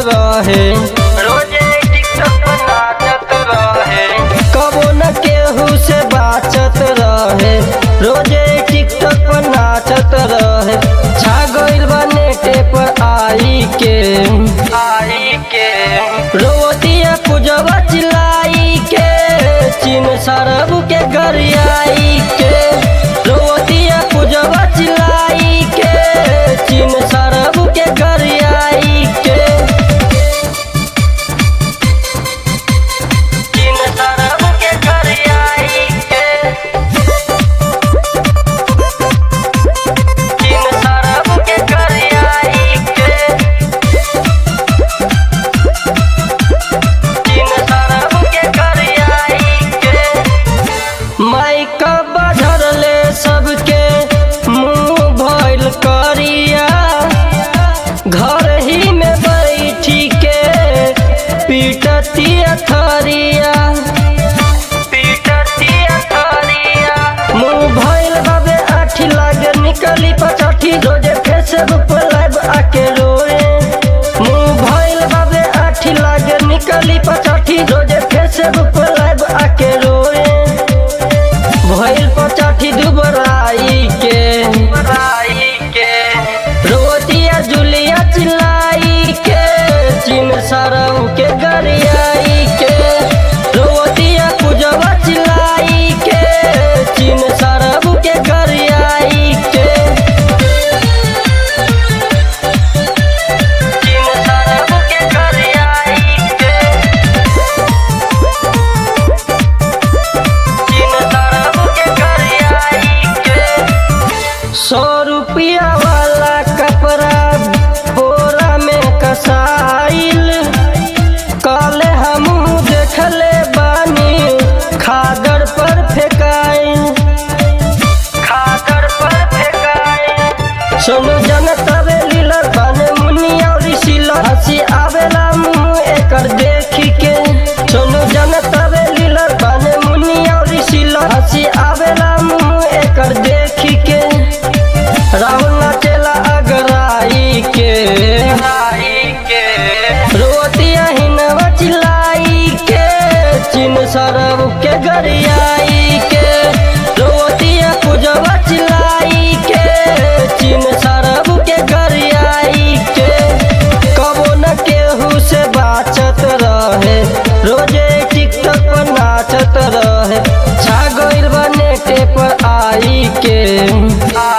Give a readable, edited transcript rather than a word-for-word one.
रहे, रोजे टिकटॉक पर नाचत रहे, कबो न केहू से बाचत रहे, रोजे टिकटॉक पर नाचत रहे। छा गइल बा नेटे पर आई के रोतिया पूजवा चिल्लाई के, चीन सरब के घर आई के, रोतिया पूजवा चिल्लाई के, चीन सरब के घर आई के, चीन सरब के घर आई के, चीन सरब के घर आई के, चीन सरब के घर आई के। माइका बढ़ले सबके मुंह भइल करिया, घर ही में बैठी के पीटतिया थरिया, मुंह भइल बाबे आठी लागे निकली पचाठी, रोजे फेसबुक पर लाइव आके रोए, मुंह भइल बाबे आठी लागे निकली पचाठी, रोजे फेसबुक पर लाइव आके रोए, भइल पचाठी दुबराई के, रोतिया जुलिया चिल्लाई के, चीन सरऊ के गरियाई के, रोतिया पूजवा चिल्लाई के, चीन सरऊ के गरियाई के, चीन सरऊ के गरियाई के, चीन सरऊ के गरियाई के। 100 रुपया वाला कपड़ा बोरा में कसाइल, काले हमहू देखले बानी खागर पर फेकाइल, खागर पर फेकाइल। सोनू जनता लीलर बने मुनिया और सिलर, हंसी आवेला मुँह एकर देखी के, सोनू जनता लीलर बने मुनिया और सिलर, हंसी आवेला मुँह एकर देखी के, राहुल नाचेला अगराई के, रोतिया हिनवा चिल्लाई के, चीन सरब के गरियाई के, रोतिया पूजवा चिल्लाई के, चीन सरब के गरियाई के, कबो न केहू से बाचत रहे, रोजे टिकटॉक पर नाचत रहे, छा गइल बा नेटे पर आई के।